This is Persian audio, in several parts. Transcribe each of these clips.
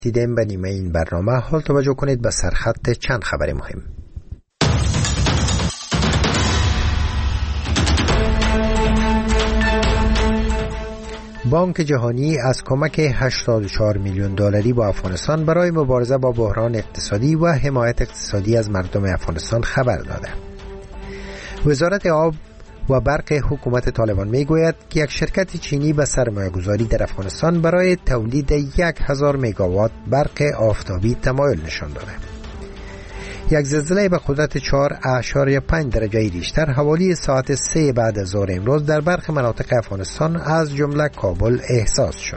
دیدیم به نیمه این برنامه. حال توجه کنید به سرخط چند خبر مهم. بانک جهانی از کمک 84 میلیون دلاری با افغانستان برای مبارزه با بحران اقتصادی و حمایت اقتصادی از مردم افغانستان خبر داده. وزارت آب و برق حکومت طالبان میگوید که یک شرکت چینی به سرمایه‌گذاری در افغانستان برای تولید 1000 مگاوات برق آفتابی تمایل نشان داده. یک زلزله به قدرت 4.5 درجه ریشتر حوالی ساعت 3 بعد از ظهر امروز در برخی مناطق افغانستان از جمله کابل احساس شد.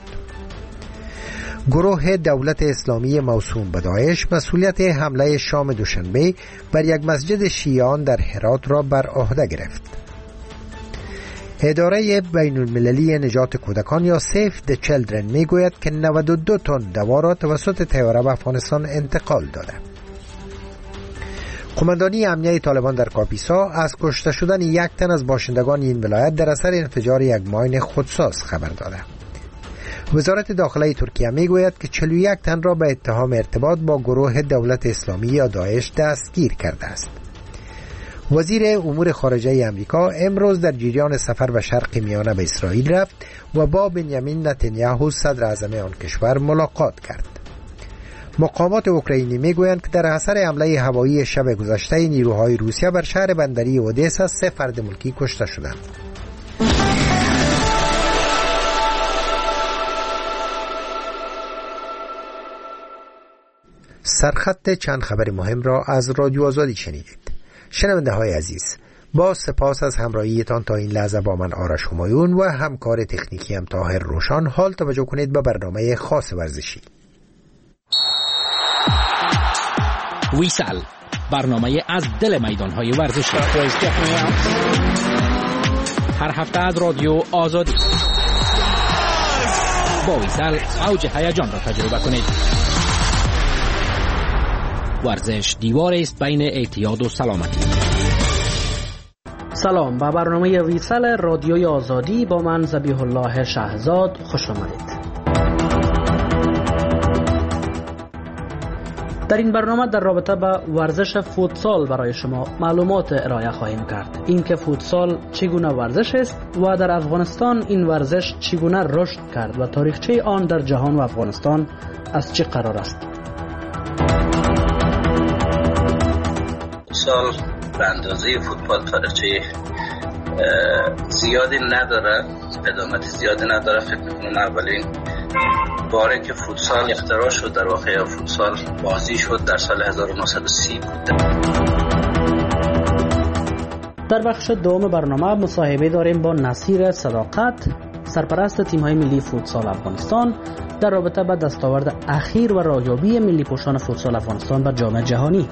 گروه دولت اسلامی موسوم به داعش مسئولیت حمله شام دوشنبه بر یک مسجد شیعیان در هرات را بر عهده گرفت. اداره بین المللی نجات کودکان یا سیف د چیلدرن میگوید که 92 تن دوا را توسط طیاره به افغانستان انتقال داده. قماندانی امنیه طالبان در کاپیسا از کشته شدن 1 تن از باشندگان این ولایت در اثر انفجار یک ماین خودساز خبر داده. وزارت داخله ترکیه میگوید که 41 تن را به اتهام ارتباط با گروه دولت اسلامی یا داعش دستگیر کرده است. وزیر امور خارجه امریکا امروز در جریان سفر به شرق میانه به اسرائیل رفت و با بنیامین نتانیاهو صدر اعظم آن کشور ملاقات کرد. مقامات اوکراینی میگویند که در اثر حمله هوایی شب گذشته نیروهای روسیه بر شهر بندری اودسا 3 فرد ملکی کشته شدند. سرخط چند خبر مهم را از رادیو آزادی شنیدید. شنونده های عزیز، با سپاس از همراهیتان تا این لحظه با من آرش همایون و همکار تکنیکی هم طاهر روشان. حال توجه کنید به برنامه خاص ورزشی. ویسل، برنامه از دل میدان‌های ورزشی. هر هفته از رادیو آزادی با ویسل اوج هیجان را تجربه کنید. ورزش دیواری است بین اعتیاد و سلامتی. سلام، به برنامه ویسل رادیوی آزادی با من ذبیح الله شهزاد خوش آمدید. در این برنامه در رابطه با ورزش فوتسال برای شما معلومات ارائه خواهیم کرد. اینکه فوتسال چگونه ورزش است و در افغانستان این ورزش چگونه رشد کرد و تاریخچه آن در جهان و افغانستان از چه قرار است. فوتسال به اندازه فوتبال تاریخچه زیادی نداره، قدامت زیادی نداره. فکر میکنم اولین باره که فوتسال اختراع شد، در واقع فوتسال بازی شد در سال 1930 بود. در بخش دوم برنامه مصاحبه داریم با نصیر صداقت، سرپرست تیم‌های ملی فوتسال افغانستان، در رابطه با دستاورد اخیر و رایابی ملی پوشان فوتسال افغانستان به جام جهانی.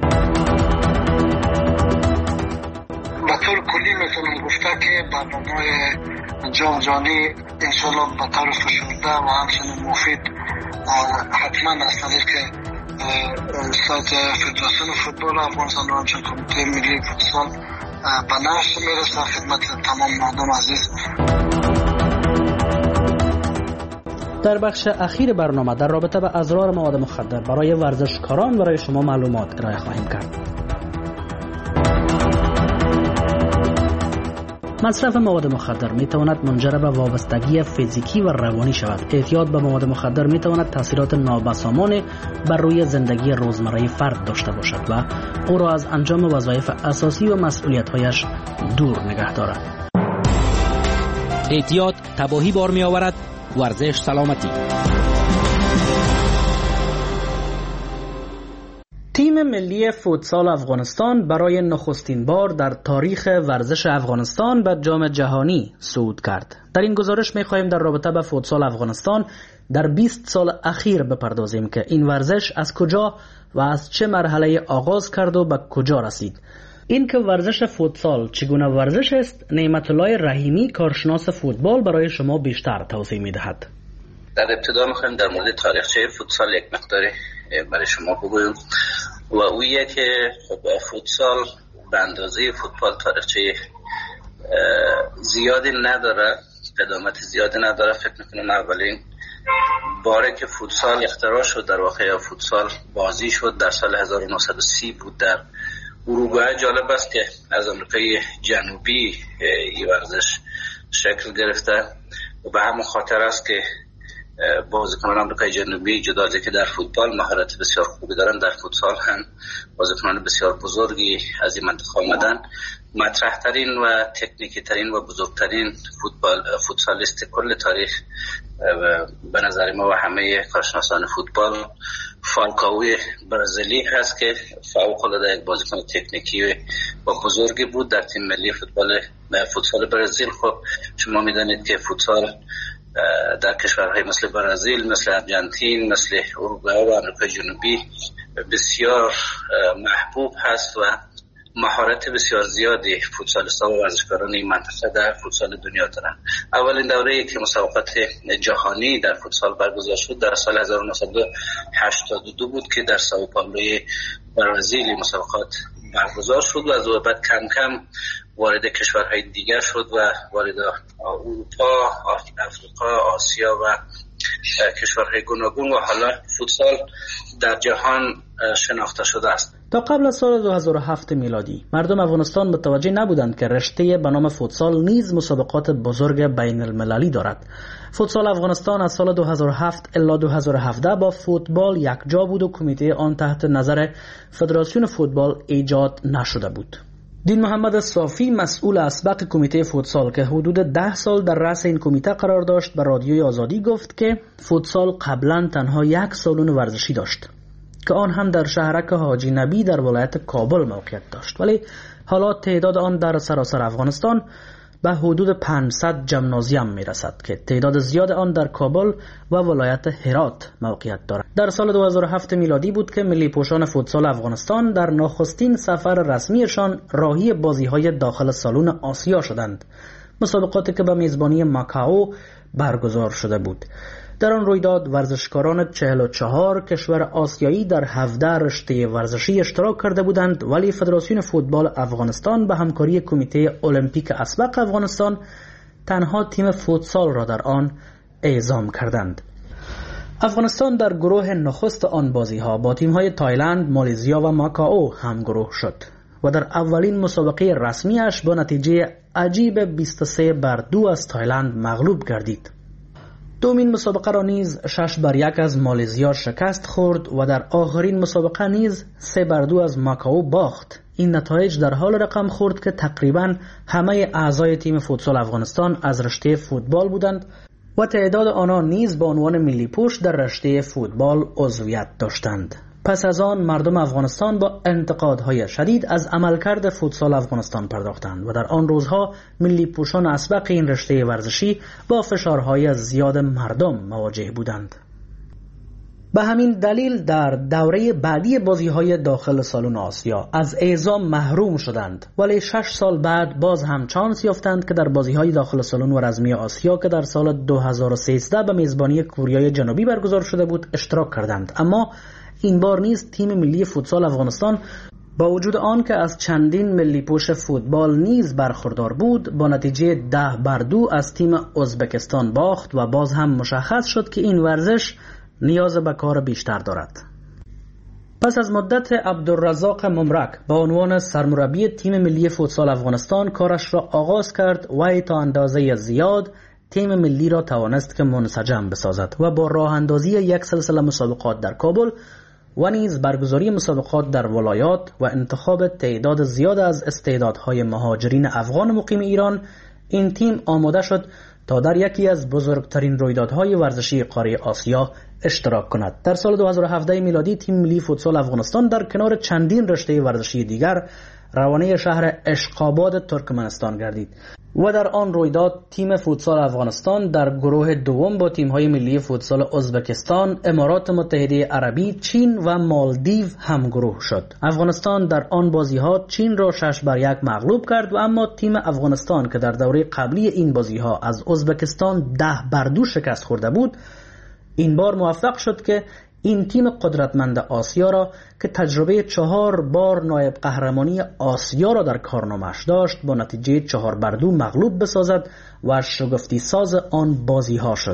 برنامه جام جهانی انشالله به طور فشرده و همچنین مفید حتما از طریق سایت فدراسیون فوتبال افغانستان و همچنین کمیته ملی فوتسال به نشر میرسه خدمت تمام مردم عزیز. در بخش اخیر برنامه در رابطه با اضرار مواد مخدر برای ورزشکاران برای شما معلومات ارائه خواهیم کرد. مصرف مواد مخدر می تواند منجر به وابستگی فیزیکی و روانی شود. اعتیاد به مواد مخدر می تواند تاثیرات نابسامان بر روی زندگی روزمره فرد داشته باشد و او را از انجام وظایف اساسی و مسئولیت‌هایش دور نگه دارد. اعتیاد تباهی بار می آورد، ورزش سلامتی. تیم ملی فوتسال افغانستان برای نخستین بار در تاریخ ورزش افغانستان به جام جهانی صعود کرد. در این گزارش می‌خواهیم در رابطه با فوتسال افغانستان در 20 سال اخیر بپردازیم که این ورزش از کجا و از چه مرحله آغاز کرد و به کجا رسید. این که ورزش فوتسال چگونه ورزش است، نعمت الله رحیمی کارشناس فوتبال برای شما بیشتر توضیح می‌دهد. در ابتدا می‌خوایم در مورد تاریخچه فوتسال یک مقداری برای شما بگویم و اویه که فوتسال به اندازه فوتبال تاریخچه زیادی نداره، قدامت زیادی نداره. فکر میکنم اولین باره که فوتسال اختراع شد، در واقع فوتسال بازی شد در سال 1930 بود در اروگوئه. جالب است که از آمریکای جنوبی این ورزش شکل گرفته و به همون خاطر است که بازیکنان آمریکای جنوبی جدا از که در فوتبال مهارت بسیار خوبی دارن، در فوتسال هم بازیکنان بسیار بزرگی از این منطقه آمدن. مطرح ترین و تکنیکی ترین و بزرگترین فوتسالیست کل تاریخ به نظر ما و همه کارشناسان فوتبال فالکاوی برزیلی هست که فوق‌العاده یک بازیکن تکنیکی و بزرگی بود در تیم ملی فوتسال برزیل. خب شما میدانید که فوتسال در کشورهای مثل برزیل، مثل ارژانتین، مثل اروگوئه و آمریکای جنوبی بسیار محبوب هست و مهارت بسیار زیادی فوتسالیست‌ها و ورزشکاران این منطقه در فوتسال دنیا دارند. اولین دوره‌ای که مسابقات جهانی در فوتسال برگزار شد در سال 1982 بود که در سائو پائولوی برزیل مسابقات برگزار شد و از بعد کم کم وارد کشورهای دیگر شد و وارد اروپا، افریقا، آسیا و کشورهای گوناگون و حالا فوتسال در جهان شناخته شده است. تا قبل از سال 2007 میلادی مردم افغانستان متوجه نبودند که رشته به نام فوتسال نیز مسابقات بزرگ بین المللی دارد. فوتسال افغانستان از سال 2007 الی 2017 با فوتبال یکجا بود و کمیته آن تحت نظر فدراسیون فوتبال ایجاد نشده بود. دین محمد صافی مسئول اسبق کمیته فوتسال که حدود 10 سال در رأس این کمیته قرار داشت به رادیوی آزادی گفت که فوتسال قبلا تنها یک سالن ورزشی داشت که آن هم در شهرک حاجی نبی در ولایت کابل موقعیت داشت، ولی حالا تعداد آن در سراسر افغانستان به حدود 500 جمنازیم میرسد که تعداد زیاد آن در کابل و ولایت هرات موقعیت دارد. در سال 2007 میلادی بود که ملی پوشان فوتسال افغانستان در نخستین سفر رسمیشان راهی بازی‌های داخل سالن آسیا شدند، مسابقاتی که به میزبانی ماکائو برگزار شده بود. در آن رویداد ورزشکاران 44 کشور آسیایی در 17 رشته ورزشی اشتراک کرده بودند، ولی فدراسیون فوتبال افغانستان به همکاری کمیته المپیک اسبق افغانستان تنها تیم فوتسال را در آن اعزام کردند. افغانستان در گروه نخست آن بازی‌ها با تیم‌های تایلند، مالزیا و ماکائو همگروه شد و در اولین مسابقه رسمیش با نتیجه عجیب 23-2 از تایلند مغلوب گردید. دومین مسابقه را نیز 6-1 از مالزیا شکست خورد و در آخرین مسابقه نیز 3-2 از ماکائو باخت. این نتایج در حال رقم خورد که تقریبا همه اعضای تیم فوتسال افغانستان از رشته فوتبال بودند و تعداد آنها نیز به عنوان ملی پوش در رشته فوتبال عضویت داشتند. پس از آن مردم افغانستان با انتقادهای شدید از عملکرد فوتسال افغانستان پرداختند و در آن روزها ملی پوشان اسبق این رشته ورزشی با فشارهای زیاد مردم مواجه بودند. به همین دلیل در دوره بعدی بازی‌های داخل سالن آسیا از اعزام محروم شدند، ولی 6 سال بعد باز هم چانس یافتند که در بازی‌های داخل سالن و رزمی آسیا که در سال 2013 به میزبانی کره جنوبی برگزار شده بود اشتراک کردند. اما این بار نیز تیم ملی فوتسال افغانستان با وجود آن که از چندین ملی پوش فوتبال نیز برخوردار بود با نتیجه 10-2 از تیم ازبکستان باخت و باز هم مشخص شد که این ورزش نیاز به کار بیشتر دارد. پس از مدت عبدالرزاق ممرک با عنوان سرمربی تیم ملی فوتسال افغانستان کارش را آغاز کرد و تا اندازه زیاد تیم ملی را توانست که منسجم بسازد و با راه اندازی یک سلسله مسابقات در کابل و نیز برگزاری مسابقات در ولایات و انتخاب تعداد زیاد از استعدادهای مهاجرین افغان مقیم ایران، این تیم آماده شد تا در یکی از بزرگترین رویدادهای ورزشی قاره آسیا اشتراک کند. در سال 2017 میلادی تیم ملی فوتسال افغانستان در کنار چندین رشته ورزشی دیگر روانه شهر اشقاباد ترکمنستان گردید و در آن رویداد تیم فوتسال افغانستان در گروه دوم با تیم‌های ملی فوتسال ازبکستان، امارات متحده عربی، چین و مالدیو همگروه شد. افغانستان در آن بازی‌ها چین را 6-1 مغلوب کرد و اما تیم افغانستان که در دوره قبلی این بازی‌ها از ازبکستان 10-2 شکست خورده بود، این بار موفق شد که این تیم قدرتمند آسیا را که تجربه 4 بار نایب قهرمانی آسیا را در کارنامه‌اش داشت با نتیجه 4-2 مغلوب بسازد و شگفتی ساز آن بازی ها شد.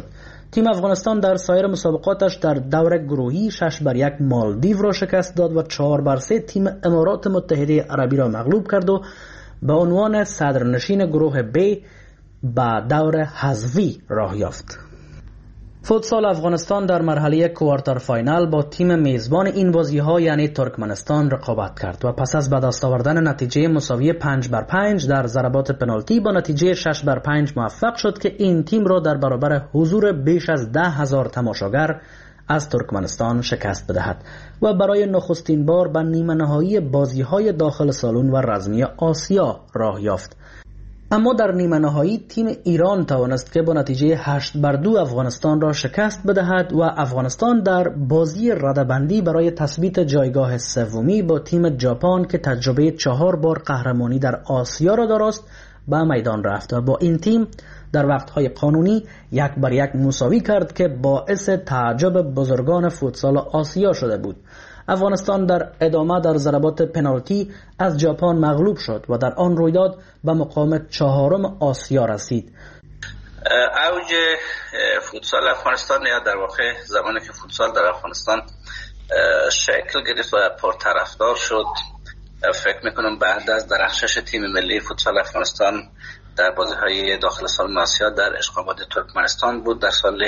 تیم افغانستان در سایر مسابقاتش در دور گروهی 6-1 مالدیو را شکست داد و 4-3 تیم امارات متحده عربی را مغلوب کرد و به عنوان صدرنشین گروه B به دور حذفی راه یافت. فوتسال افغانستان در مرحله کوارتر فاینال با تیم میزبان این بازی‌ها یعنی ترکمنستان رقابت کرد و پس از به دست آوردن نتیجه مساوی 5-5 در ضربات پنالتی با نتیجه 6-5 موفق شد که این تیم را در برابر حضور بیش از 10,000 تماشاگر از ترکمنستان شکست بدهد و برای نخستین بار به نیمه نهایی بازی‌های داخل سالن و رزمی آسیا راه یافت. اما در نیمه نهایی تیم ایران توانست که با نتیجه 8-2 افغانستان را شکست بدهد و افغانستان در بازی رده‌بندی برای تثبیت جایگاه سومی با تیم ژاپن که تجربه 4 بار قهرمانی در آسیا را دارست به میدان رفت و با این تیم در وقتهای قانونی 1-1 مساوی کرد که باعث تعجب بزرگان فوتسال آسیا شده بود. افغانستان در ادامه در ضربات پنالتی از ژاپن مغلوب شد و در آن رویداد به مقام 4م آسیا رسید. اوج فوتسال افغانستان یا در واقع زمانی که فوتسال در افغانستان شکل گرفت و پرطرفدار شد، فکر میکنم بعد از درخشش تیم ملی فوتسال افغانستان در بازی‌های داخل سالن آسیا در اشغابات ترکمنستان بود در سال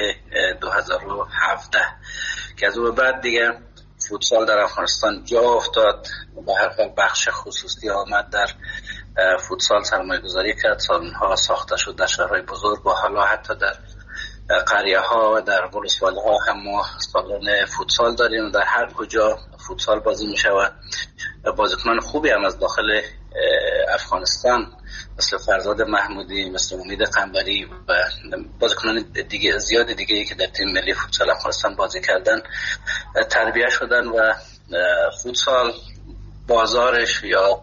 2017 که از اون بعد دیگه فوتسال در افغانستان جا افتاد. به هر حال بخش خصوصی آمد در فوتسال سرمایه گذاری کرد، سالن‌ها ساخته شد در شهرهای بزرگ و حالا حتی در قریه ها و در ولسوالی ها هم ما سالن فوتسال داریم و در هر کجا فوتسال بازی می شود. بازیکنان خوبی هم از داخل افغانستان مثل فرزاد محمودی، مثل امید قنبری و بازیکنان دیگه زیاد دیگه که در تیم ملی فوتسال افغانستان بازی کردن تربیت شدن و فوتسال بازارش یا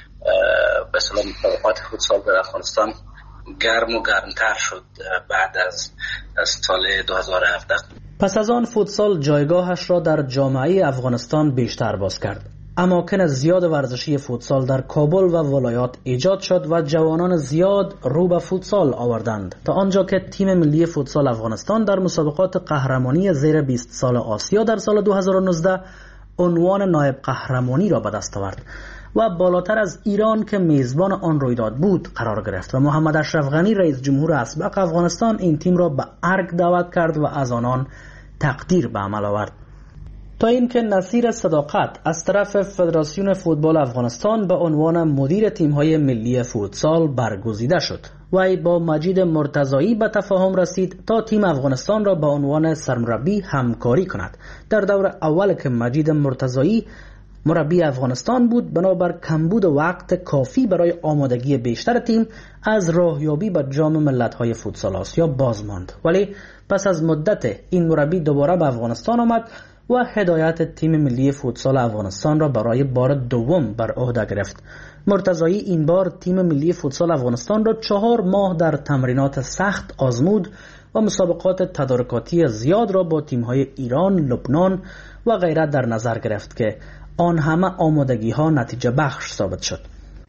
به اصطلاح مسابقات فوتسال در افغانستان گرم و گرمتر شد بعد از سال 2017. پس از آن فوتسال جایگاهش را در جامعه افغانستان بیشتر باز کرد. اماکن زیاد ورزشی فوتسال در کابل و ولایات ایجاد شد و جوانان زیاد رو به فوتسال آوردند تا آنجا که تیم ملی فوتسال افغانستان در مسابقات قهرمانی زیر 20 سال آسیا در سال 2019 عنوان نایب قهرمانی را به دست آورد و بالاتر از ایران که میزبان آن رویداد بود قرار گرفت و محمد اشرف غنی رئیس جمهور اسبق افغانستان این تیم را به ارگ دعوت کرد و از آنان تقدیر به عمل آورد. تا اینکه نصیر صداقت از طرف فدراسیون فوتبال افغانستان به عنوان مدیر تیم‌های ملی فوتسال برگزیده شد و با مجید مرتضایی به تفاهم رسید تا تیم افغانستان را به عنوان سرمربی همکاری کند. در دور اول که مجید مرتضایی مربی افغانستان بود، بنابر کمبود وقت کافی برای آمادگی بیشتر تیم از راهیابی به جام ملت‌های فوتسال آسیا باز ماند، ولی پس از مدت این مربی دوباره به افغانستان آمد و هدایت تیم ملی فوتسال افغانستان را برای بار دوم بر عهده گرفت. مرتضایی این بار تیم ملی فوتسال افغانستان را 4 ماه در تمرینات سخت آزمود و مسابقات تدارکاتی زیاد را با تیم‌های ایران، لبنان و غیره در نظر گرفت که آن همه آمادگی ها نتیجه بخش ثابت شد.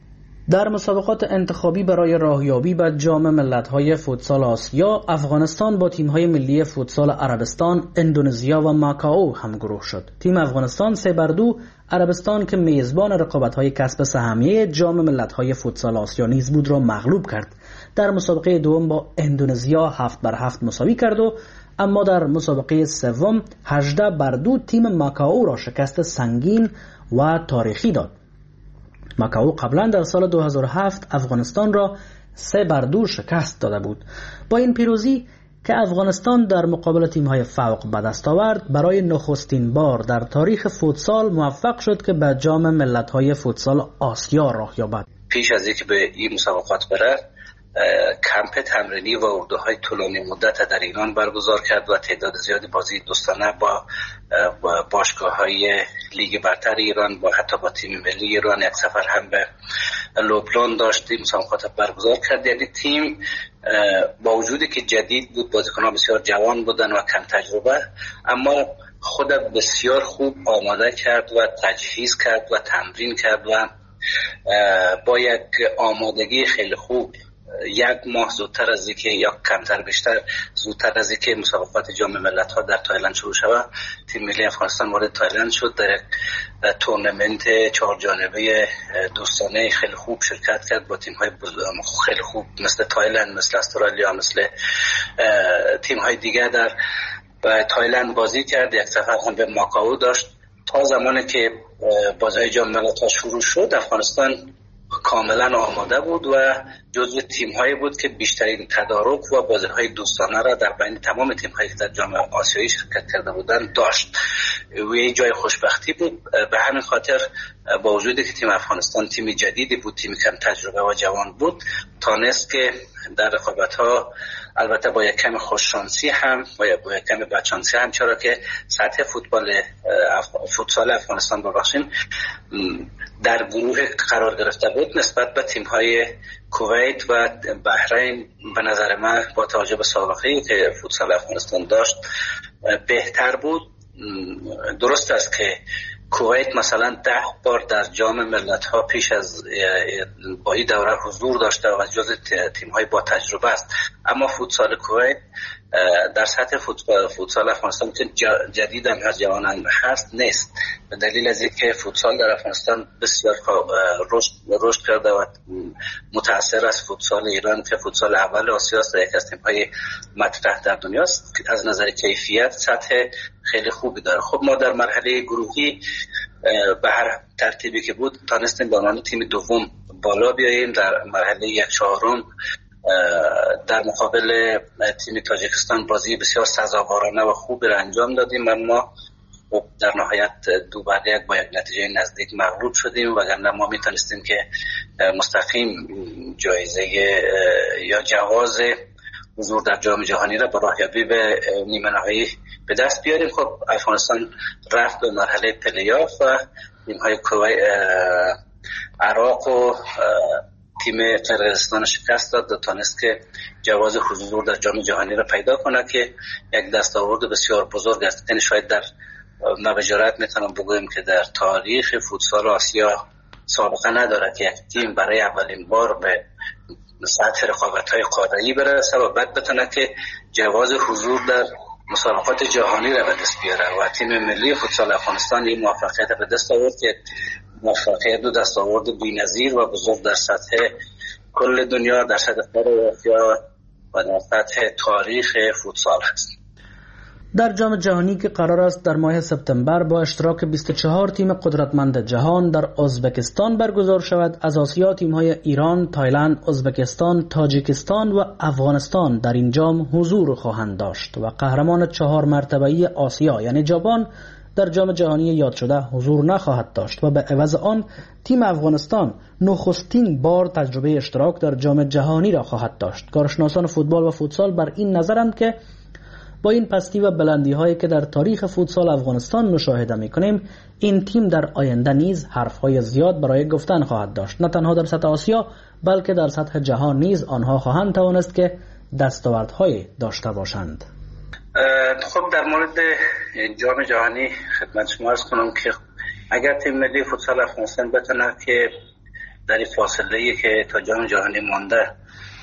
در مسابقات انتخابی برای راهیابی به جام ملت‌های فوتسال آسیا، افغانستان با تیم‌های ملی فوتسال عربستان، اندونزیا و ماکائو همگروه شد. تیم افغانستان 3-2 عربستان که میزبان رقابت‌های کسب سهمیه جام ملت‌های فوتسال آسیا نیز بود را مغلوب کرد. در مسابقه دوم با اندونزیا 7-7 مساوی کرد و اما در مسابقه سوم 18-2 تیم ماکائو را شکست سنگین و تاریخی داد. ماکائو قبلا در سال 2007 افغانستان را 3-2 شکست داده بود. با این پیروزی که افغانستان در مقابل تیم‌های فوق به دست آورد، برای نخستین بار در تاریخ فوتسال موفق شد که به جام ملت‌های فوتسال آسیا راه یابد. پیش از اینکه به این مسابقات بره، کمپ تمرینی و اردوهای طولانی مدت در ایران برگزار کرد و تعداد زیادی بازی دوستانه با باشگاه‌های لیگ برتر ایران با حتی با تیم ملی ایران یک سفر هم به لبنان داشت مسابقات برگزار کرد. یعنی تیم با وجودی که جدید بود، بازیکنان بسیار جوان بودن و کم تجربه، اما خود بسیار خوب آماده کرد و تجهیز کرد و تمرین کرد و با یک آمادگی خیلی خوب یک ماه زودتر از اینکه یا کمتر بیشتر زودتر از اینکه مسابقات جام ملت‌ها در تایلند شروع شود، تیم ملی افغانستان وارد تایلند شد. در یک تورنمنت 4 جانبه دوستانه خیلی خوب شرکت کرد با تیم‌های خیلی خوب مثل تایلند، مثل استرالیا، مثل تیم‌های دیگه در تایلند بازی کرد. یک سفر هم به ماکائو داشت. تا زمانی که بازی جام ملت‌ها شروع شد، افغانستان کاملا آماده بود و جزو تیم‌هایی بود که بیشترین تدارک و بازی‌های دوستانه را در بین تمام تیم‌هایی که در جام آسیایی شرکت کرده بودند داشت. و یه جای خوشبختی بود. به همین خاطر با وجودی که تیم افغانستان تیم جدیدی بود، تیم کم تجربه و جوان بود، تانست که در رقابت‌ها البته با یک کم خوششانسی هم با یک کم بدشانسی هم، چرا که سطح فوتسال افغانستان ببخشید در گروه قرار گرفته بود نسبت به تیم‌های کویت و بحرین. به نظر من با توجه به سابقه‌ای که فوتسال افغانستان داشت بهتر بود. درست است که کویت مثلا 10 بار در جام ملت‌ها پیش از با این دوره حضور داشته و جز تیم‌های با تجربه است، اما فوتسال کویت در سطح فوتسال افغانستان که جدید هم هست، جوان هم هست نیست، به دلیل از اینکه فوتسال در افغانستان بسیار رشد کرده و متأثر از فوتسال ایران که فوتسال اول آسیا است و یک از تیم‌های مطرح در دنیا است. از نظر کیفیت سطح خیلی خوبی داره. خب ما در مرحله گروهی به هر ترتیبی که بود تانستیم به عنوان تیم دوم بالا بیاییم. در مرحله 1/4 در مقابل تیم تاجیکستان بازی بسیار سزاوارانه و خوبی را انجام دادیم، اما در نهایت 2-1 با یک نتیجه نزدیک مغلوب شدیم، وگرنه ما میتونستیم که مستقیم جایزه یا جواز حضور در جام جهانی را با راهیابی به نیمه نهایی به دست بیاریم. خب افغانستان رفت به مرحله پلی‌آف و تیم‌های عراق و تیم قرقیزستان شکست داد و تانست که جواز حضور در جام جهانی را پیدا کنه که یک دستاورد بسیار بزرگ است. یعنی شاید در نوجرات میتونم بگویم که در تاریخ فوتسال آسیا سابقه نداره که یک تیم برای اولین بار به سطح رقابت‌های قاره‌ای برسه و بعد بتونه که جواز حضور در مسابقات جهانی را به دست بیاره. و تیم ملی فوتسال افغانستان این موفقیت به دست آورد که موفقیت دو دستاورد بی‌نظیر و بزرگ در سطح کل دنیا، در سطح قاره آسیا و در سطح تاریخ فوتسال هست. در جام جهانی که قرار است در ماه سپتامبر با اشتراک 24 تیم قدرتمند جهان در ازبکستان برگزار شود، از آسیا تیم‌های ایران، تایلند، ازبکستان، تاجیکستان و افغانستان در این جام حضور خواهند داشت و قهرمان 4 مرتبه‌ای آسیا یعنی ژاپن در جام جهانی یاد شده حضور نخواهد داشت و به عوض آن تیم افغانستان نخستین بار تجربه اشتراک در جام جهانی را خواهد داشت. کارشناسان فوتبال و فوتسال بر این نظرند که با این پستی و بلندی هایی که در تاریخ فوتسال افغانستان مشاهده میکنیم، این تیم در آینده نیز حرفهای زیاد برای گفتن خواهد داشت. نه تنها در سطح آسیا بلکه در سطح جهان نیز آنها خواهند توانست که دستاوردهای داشته باشند. خب در مورد جام جهانی خدمت شما عرض کنم که اگر تیم ملی فوتسال افغانستان بتونه که در این فاصله‌ای که تا جام جهانی مانده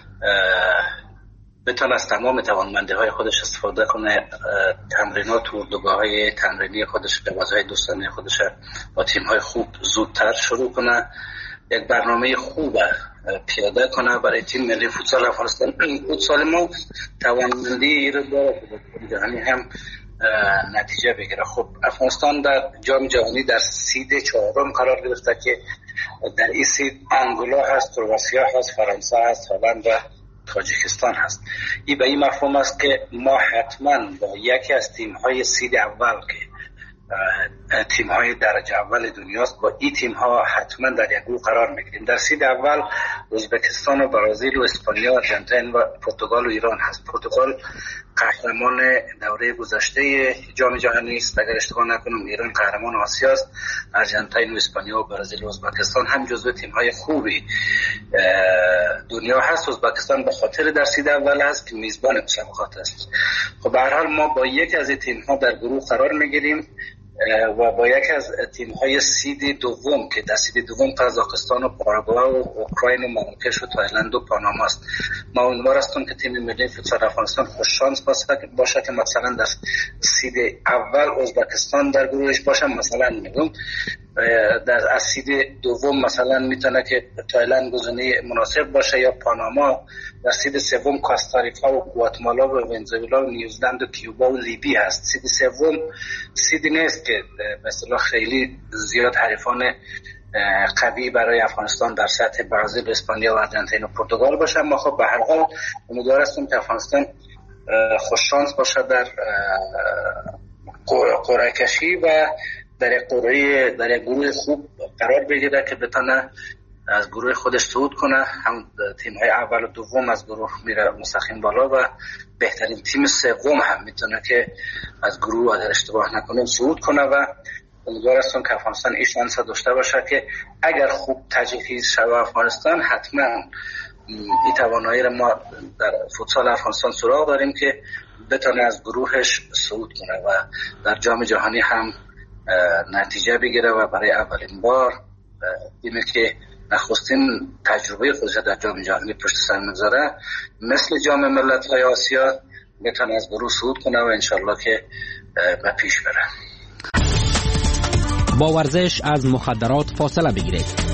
بتونه از تمام توانمندی‌های خودش استفاده کنه، تمرینات و اردوگاه‌های تمرینی خودش، لباس‌های دوستانه خودش با تیم‌های خوب زودتر شروع کنه، یک برنامه خوب پیاده کنه برای تیم ملی فوتسال افغانستان. فوتسال ما توانمندی رو داره که جهانی هم نتیجه بگیره. خب افغانستان در جام جهانی در سید 4 قرار گرفته که در این سید انگولا هست، کرواسی هست، فرانسه هست، هلند و تاجیکستان هست. این به این مفهوم است که ما حتما با یکی از تیم‌های سید اول که تیم‌های درجه اول دنیاست، با این تیم‌ها حتما در یک گروه قرار می‌گیریم. در سید اول ازبکستان و برزیل و اسپانیا و آرژانتین و پرتغال و ایران هست. پرتغال قهرمان دوره گذشته جام جهانی است اگر اشتباه نکنم، ایران قهرمان آسیا است، آرژانتین و اسپانیا و برزیل و ازبکستان هم جزو تیم‌های خوبی دنیا هست. ازبکستان به خاطر در سید اول است که میزبان مسابقات است. خب به هر حال ما با یک از این تیم‌ها در گروه قرار می‌گیریم. و با یک از تیم‌های سید دوم که در سید دوم قزاقستان و پاراگوئه و اوکراین و مراکش و تایلند و پاناما است. ما امیدوار هستیم که تیم ملی فوتسال افغانستان خوش شانس باشه که مثلا در سید اول ازبکستان در گروهش باشه، مثلا میگم در از سید دوم مثلا میتونه که تایلند گزینه مناسب باشه یا پاناما، در سید سوم کاستاریکا و گواتمالا و ونزوئلا و نیوزلند و کیوبا و لیبی هست. سید سوم سیدی نیست که به اصطلاح خیلی زیاد حریفان قوی برای افغانستان در سطح برزیل، اسپانیا و آرژانتین و پرتغال باشه. ما خب به هر حال امیدوار هستیم که افغانستان خوش شانس باشه در قرعه کشی و در گروه خوب قرار بگیره که بتونه از گروه خودش صعود کنه. هم تیم‌های اول و دوم از گروه میره مستقیم بالا و بهترین تیم سوم هم میتونه که از گروه اگر اشتباه نکنیم صعود کنه و امیدوار هستم که افغانستان این شانس داشته باشه که اگر خوب تجهیز شود افغانستان حتما این توانایی را ما در فوتسال افغانستان سراغ داریم که بتونه از گروهش صعود کنه و در جام جهانی هم نتیجه بگیره و برای اولین بار تیمی که نخستین تجربه خودش در جام جهانی پشت سر میگذاره مثل جام ملت‌های آسیا بتونه از گروه صعود کنه و انشالله که به پیش بره. با ورزش از مخدرات فاصله بگیرید.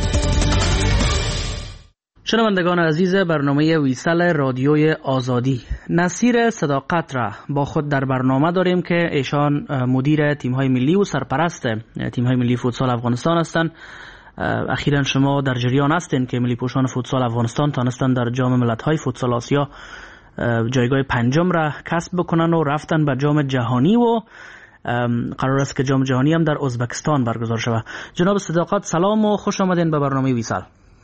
شنوندگان عزیز برنامه ویسل رادیوی آزادی، نصیر صداقت را با خود در برنامه داریم که ایشان مدیر تیم‌های ملی و سرپرست تیم‌های ملی فوتسال افغانستان هستند. اخیراً شما در جریان هستین که ملی پوشان فوتسال افغانستان تانستن در جام ملت‌های فوتسال آسیا جایگاه پنجم را کسب بکنن و رفتن به جام جهانی و قرار است که جام جهانی هم در ازبکستان برگزار شود. جناب صداقت سلام و خوش آمدین به برنامه ویسل.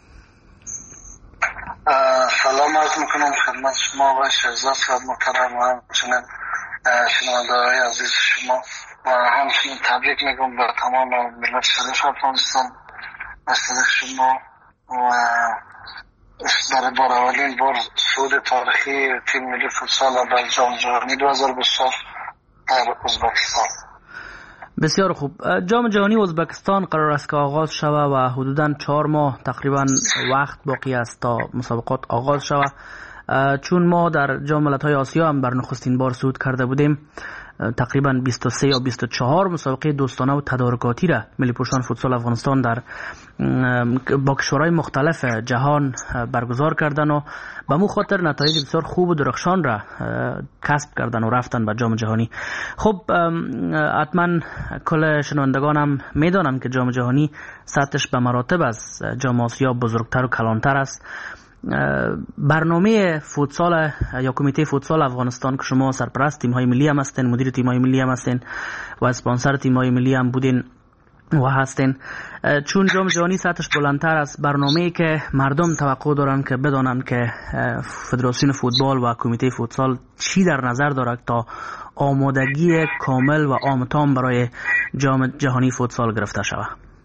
سلام عرض میکنم خدمت شما و شهزاد صاحب محترم و همچنین شنونده‌های عزیز شما و همچنین تبریک میگم به تمام ملت شریف افغانستان از طریق شما و در بار اولین بار صعود تاریخی تیم ملی فوتسال در جام جهانی 2024 در ازبکستان. بسیار خوب. جام جهانی ازبکستان قرار است که آغاز شود و حدوداً 4 ماه تقریبا وقت باقی است تا مسابقات آغاز شود. چون ما در جام ملت‌های آسیا هم بر نخستین بار صعود کرده بودیم، تقریبا 23 یا 24 مسابقه دوستانه و تدارکاتی را ملی پوشان فوتسال افغانستان در با کشورهای مختلف جهان برگزار کردن و به مو خاطر نتایج بسیار خوب و درخشان را کسب کردن و رفتن به جام جهانی. خب حتما کل شنوندگان هم میدانن که جام جهانی سطحش به مراتب از جام آسیا بزرگتر و کلانتر است. برنامه فوتسال یا کمیته فوتسال افغانستان که شما سرپرست تیم‌های ملی هم هستین، مدیر تیم‌های ملی هم هستین و اسپانسر تیم‌های ملی هم بودین و هستین، چون جام جهانی سطحش بلندتر است، برنامه‌ای که مردم توقع دارن که بدانن که فدراسیون فوتبال و کمیته فوتسال چی در نظر دارد تا آمادگی کامل و عام برای جام جهانی فوتسال گرفته شود.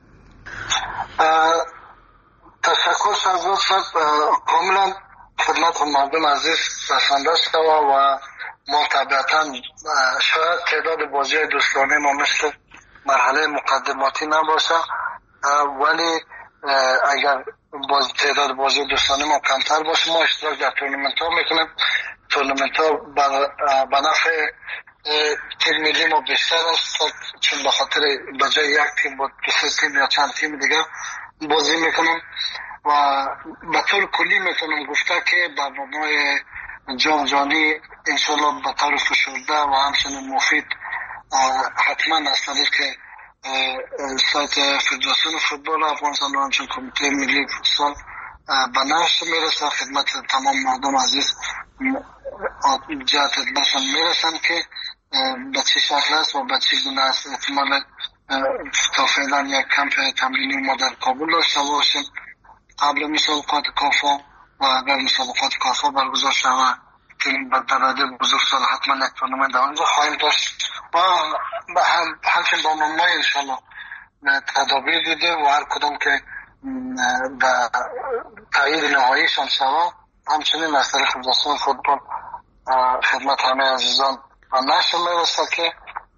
تشکر شهزاد صاحب، کاملا خدمت مردم عزیز رسانده شد و ما طبیعتا شاید تعداد بازی دوستانه ما مثل مرحله مقدماتی نباشه، ولی اگر تعداد بازی دوستانه ما کمتر باشه ما اشتراک در تورنمنت ها میکنیم. تورنمنت ها به نفع تیم ملی ما بیشتر است، چون به خاطر بجای یک تیم با 2 تیم یا چند تیم دیگه بازی میکنم و به طور کلی میتونم گفته که برنامه جام جهانی انشالله به طور فشرده و همچنین مفید حتما از طریق سایت فدراسیون فوتبال افغانستان و همچنین کمیته ملی فوتسال به نشر میرسه، خدمت تمام مردم عزیز جهت اطلاعشان میرسن که به چه شکل است و به چه گونه است. احتمال تا فعلا یک کمپ تمرینی ما در کابل داشته باشیم قبل مسابقات کافا و اگر مسابقات کافا برگزار شود که در رده بزرگسال حتما یک تورنمنت در آنجا خواهیم داشت و همچنین با ما انشالله تدابیر دیده و هر کدام که به تایید نهاییشان شود همچنین از طریق فدراسیون فوتبال خدمت همه عزیزان و نشر میرسه که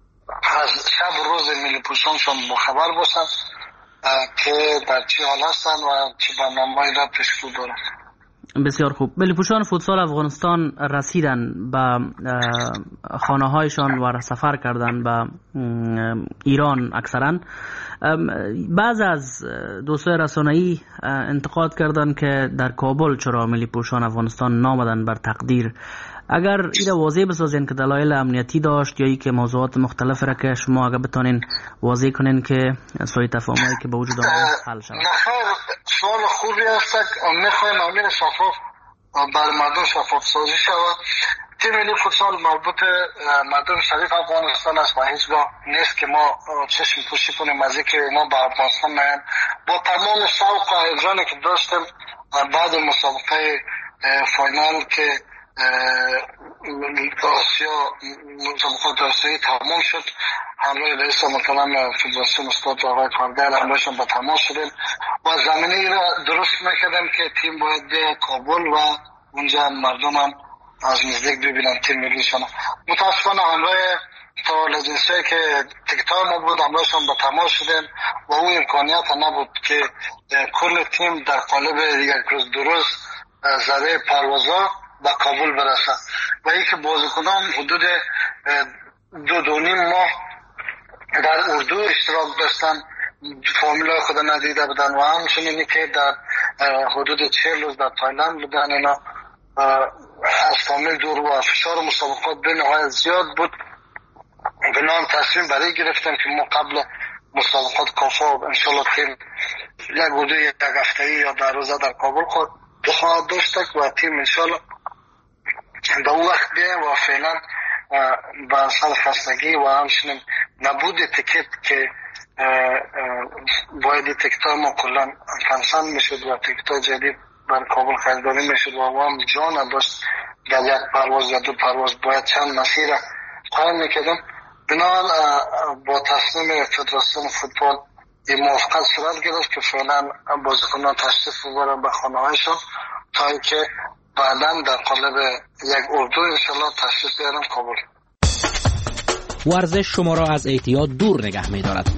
از شب روز ملی پوشانشان مخبر باشن که در چه حال هستن و چه برنامه‌ای را پیش رو دارن. بسیار خوب. ملی پوشان فوتسال افغانستان رسیدن به خانه هایشان و سفر کردن به ایران. اکثرا بعض از دوستای رسانه‌ای انتقاد کردند که در کابل چرا ملی پوشان افغانستان نامدن بر تقدیر. اگر این واضح بسازین که دلایل امنیتی داشت یا ای که موضوعات مختلف را که شما اگر بتونین واضح کنین که سوء تفاهمایی که به وجود آمده حل شود. نخیر، سوال خوبی است. میخوایم امیر شفاف بر مردم شفاف سازی شود. تیم ملی فوتسال مربوط مردم شریف افغانستان است و هیچگاه نیست که ما چشم پوشی کنیم از اینکه ما به افغانستان میایم. با تمام شوق و هیجانی که داشتیم بعد مسابقه فاینال که آسیا مسابقات آسیایی تمام شد، همراه رئیس محترم فدراسیون استاد آقای کارگر همراهشان به تماس شدیم و زمینه را درست میکردیم که تیم باید به کابل و اونجا مردم هم از نزدیک ببینن تیم ملیشان. متاسفانه همراه تالجنسه که تکتار ما بود همراهشان به تماس شدیم و اون امکانیت نبود که کل تیم در قالب یک روز درست زده پروازها به کابل برسه و اینکه بازیکنان حدود 2.5 ماه در اردو اشتراک داشتن، فامیلای خود ندیده بودن و همچنین که در حدود 40 روز در تایلند بودن. اینا از فامیل دور و فشار مسابقات به نهایت زیاد بود. بنابراین تصمیم برای گرفتم که ما قبل مسابقات کافا انشالله تیم یک حدود یک هفته‌ای یا 10 روزه در کابل خواهد داشت و تیم انشالله به اون وقت بیایم و فعلا به اثر خستگی و همچنین نبود تیکت که باید تیکت‌ها ما کلا کنسل میشد و تیکت‌ها جدید بر کابل خریداری میشد و هم جا نداشت در یک پرواز یا 2 پرواز باید چند مسیر قایم میکردم. بنابراین با تصمیم فدراسیون فوتبال این موافقت صورت گرفت که فعلا بازیکنان تشریف ببرن به خانه هایشان تا اینکه بعداً در قالب یک اردو انشالله تشریف بیارن کابل. ورزش شما را از اعتیاد دور نگه می‌دارد.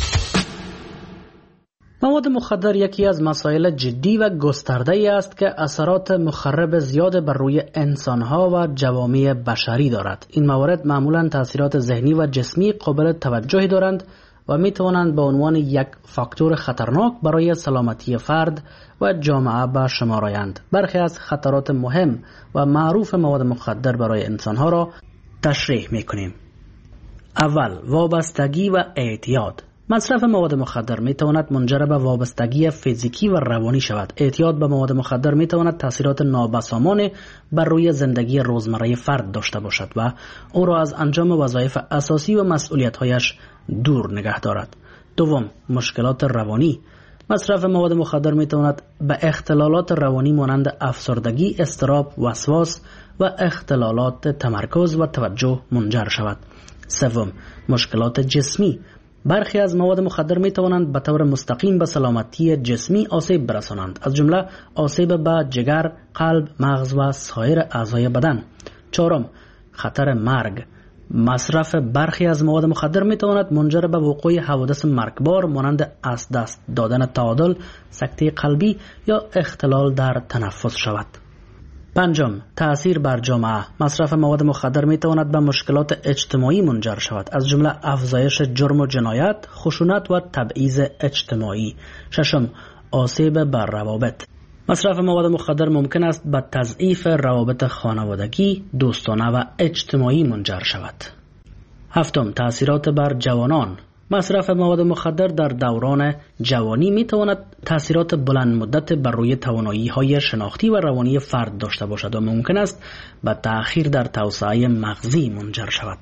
مواد مخدر یکی از مسائل جدی و گسترده‌ای است که اثرات مخرب زیاد بر روی انسانها و جوامع بشری دارد. این موارد معمولاً تأثیرات ذهنی و جسمی قابل توجهی دارند و می توانند به عنوان یک فاکتور خطرناک برای سلامتی فرد و جامعه به شمار آیند. برخی از خطرات مهم و معروف مواد مخدر برای انسانها را تشریح می کنیم. اول، وابستگی و اعتیاد. مصرف مواد مخدر می تواند منجر به وابستگی فیزیکی و روانی شود. اعتیاد به مواد مخدر می تواند تاثیرات نابسامانی بر روی زندگی روزمره فرد داشته باشد و او را از انجام وظایف اساسی و مسئولیت‌هایش دور نگه دارد. دوم، مشکلات روانی. مصرف مواد مخدر می تواند به اختلالات روانی مانند افسردگی، اضطراب، وسواس و اختلالات تمرکز و توجه منجر شود. سوم، مشکلات جسمی. برخی از مواد مخدر می توانند به طور مستقیم به سلامتی جسمی آسیب برسانند، از جمله آسیب به جگر، قلب، مغز و سایر اعضای بدن. چهارم، خطر مرگ. مصرف برخی از مواد مخدر می تواند منجر به وقوع حوادث مرگبار مانند از دست دادن تعادل، سکته قلبی یا اختلال در تنفس شود. پنجم، تأثیر بر جامعه. مصرف مواد مخدر می تواند به مشکلات اجتماعی منجر شود، از جمله افزایش جرم و جنایت، خشونت و تبعیض اجتماعی. ششم، آسیب بر روابط. مصرف مواد مخدر ممکن است به تضعیف روابط خانوادگی، دوستانه و اجتماعی منجر شود. هفتم، تأثیرات بر جوانان. مصرف مواد مخدر در دوران جوانی می تواند تأثیرات بلند مدت بر روی توانایی‌های شناختی و روانی فرد داشته باشد و ممکن است به تأخیر در توسعه مغزی منجر شود.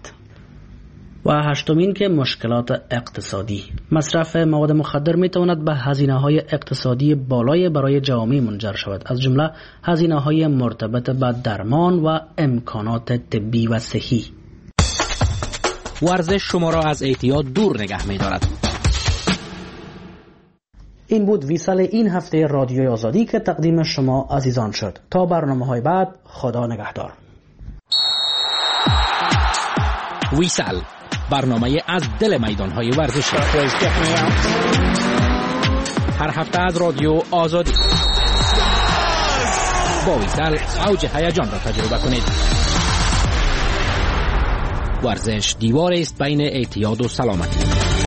و هشتمین که مشکلات اقتصادی. مصرف مواد مخدر می تواند به هزینه‌های اقتصادی بالای برای جوامع منجر شود، از جمله هزینه‌های مرتبط به درمان و امکانات طبی و صحی. ورزش شما را از اعتیاد دور نگه می دارد. این بود ویسال این هفته رادیوی آزادی که تقدیم شما عزیزان شد. تا برنامه‌های بعد، خدا نگهدار. ویسال برنامه از دل میدان‌های ورزشی. هر هفته از رادیو آزادی با ویسل اوج هیجان را تجربه کنید. ورزش دیواری است بین اعتیاد و سلامتی.